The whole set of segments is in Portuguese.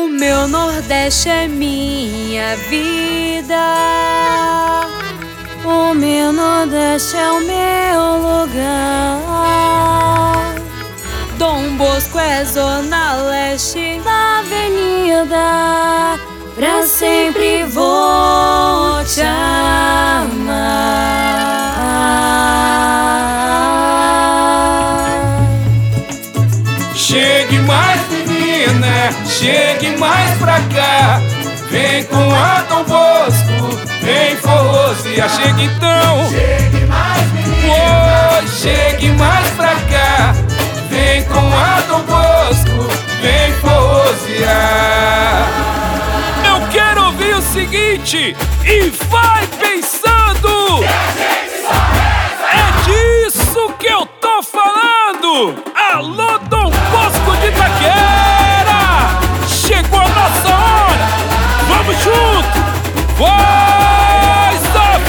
O meu Nordeste é minha vida. O meu Nordeste é o meu lugar. Dom Bosco é zona leste da avenida. Pra sempre vou te amar. Chegue mais, menina, chegue mais pra cá. Vem com a Dom Bosco, vem forrosear. Chegue então, Chegue mais, menina, chegue mais pra cá. Vem com a Dom Bosco, vem forrosear. Eu quero ouvir o seguinte e vai pensando. É disso que eu tô falando. Alô, Dom Bosco de Itaquera, chegou a nossa hora. Vamos junto, faz a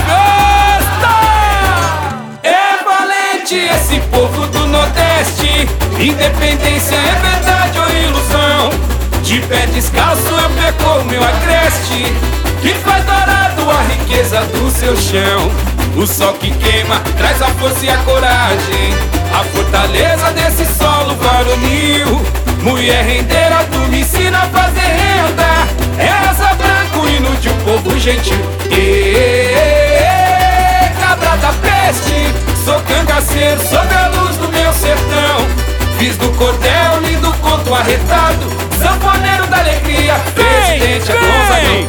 festa. É valente esse povo do Nordeste. Independência é verdade ou ilusão. De pé descalço eu percorro meu agreste, que faz dourado a riqueza do seu chão. O sol que queima traz a força e a coragem, a fortaleza desse solo varonil. Mulher rendeira, tu me ensina a fazer renda. É asa branco, hino de um povo gentil. Cabra da peste, sou cangaceiro sob a luz do meu sertão. Fiz do cordel lindo conto arretado, sanfoneiro da alegria, presidente Gonzagão.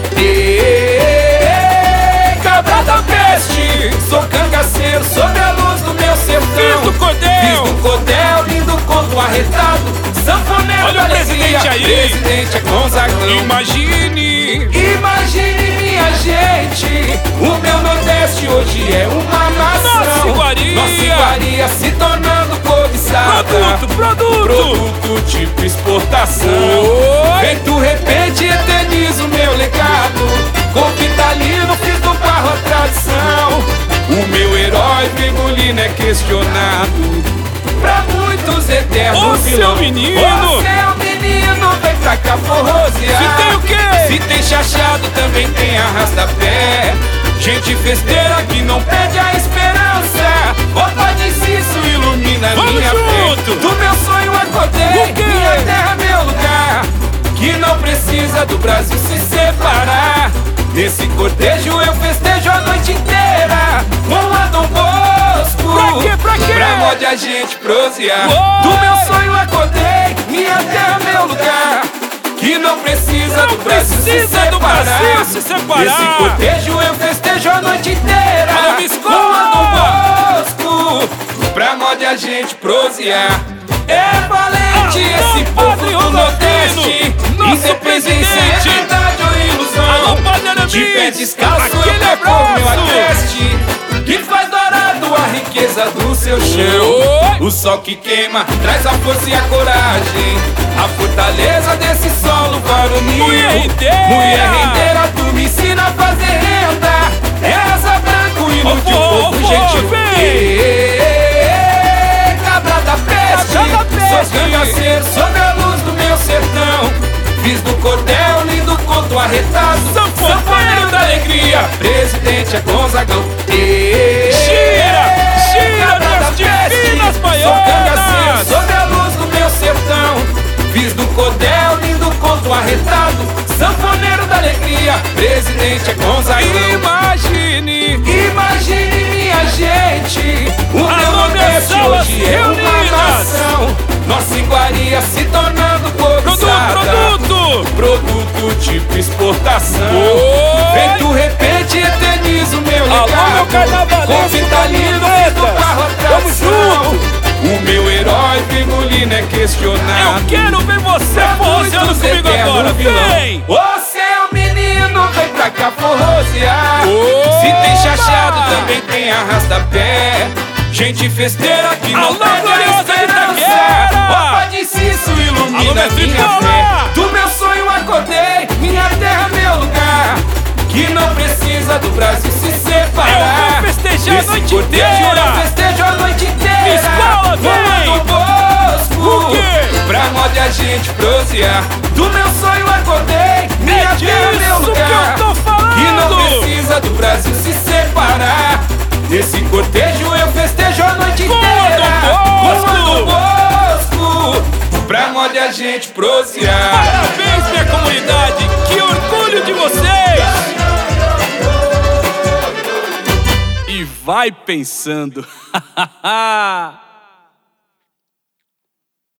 Cabra da peste, sou cangaceiro sob a luz do meu sertão. Fiz do cordel lindo conto arretado, sanfoneiro da alegria, presidente Gonzagão. Imagine minha gente, o meu Nordeste hoje é uma nação. Nossa iguaria se tornando cobiçada. Produto tipo exportação. Feito repente eternizo meu legado. Com Vitalino fiz do barro a tradição. O meu herói Virgulino é questionado. Pra muitos eterno vilão. Menino! Ô seu menino, vem pra cá forrosear. Se tem o quê? Se tem chachado, também tem arrasta-pé. Gente festeira que não perde a esperança. Opa de Cício ilumina minha fé. Do meu sonho acordei, minha terra é meu lugar. Que não precisa do Brasil se separar. Nesse cortejo eu festejo a noite inteira com a Dom Bosco. Pra quê? Pra mó de a gente prosear. Do meu sonho acordei, minha terra é meu lugar. Que não precisa do Brasil se separar. Nesse cortejo eu festejo a noite inteira com a Dom Bosco. Pra mó de a gente prosear. É valente esse povo do Nordeste. Independência é verdade ou ilusão. De pé descalço eu percorro meu agreste, que faz dourado a riqueza do seu chão. O sol que queima traz a força e a coragem, a fortaleza desse solo varonil. Mulher rendeira, tu me ensina a fazer renda. É asa branco, hino de um povo gentil. Cabra da peste, sou cangaceiro sob a luz do meu sertão. Fiz do cordel lindo conto arretado, sanfoneiro da alegria, presidente é Gonzagão. Cabra da peste, sou cangaceiro sob a luz do meu sertão. Fiz do cordel lindo conto arretado, sanfoneiro da alegria, presidente é Gonzagão. Imagine minha gente, o meu Nordeste hoje é uma nação. Nossa iguaria se tornando cobiçada. Produto tipo exportação. Feito repente eternizo meu legado. Com Vitalino fiz do barro a tradição. O meu herói Virgulino é questionado. Eu quero ver você forroseando comigo agora, vem! Ô seu menino, vem pra cá forrosear. Se tem chachado, também tem arrasta-pé. Gente festeira que não perde a esperança. Opa de Cício ilumina minha fé. Do meu sonho acordei, minha terra é meu lugar. Que não precisa do Brasil se separar. Eu vou festejar a noite inteira. Eu festejo a noite inteira. Escola, vem! Com a Dom Bosco. Bosco. Pra moda a gente prosear. Do meu sonho acordei, minha terra é meu lugar. Que não precisa do Brasil se separar. Nesse cortejo eu festejo a noite inteira. Comando Bosco. Pra moda a gente prosear. Parabéns, minha comunidade, que orgulho de vocês! E vai pensando.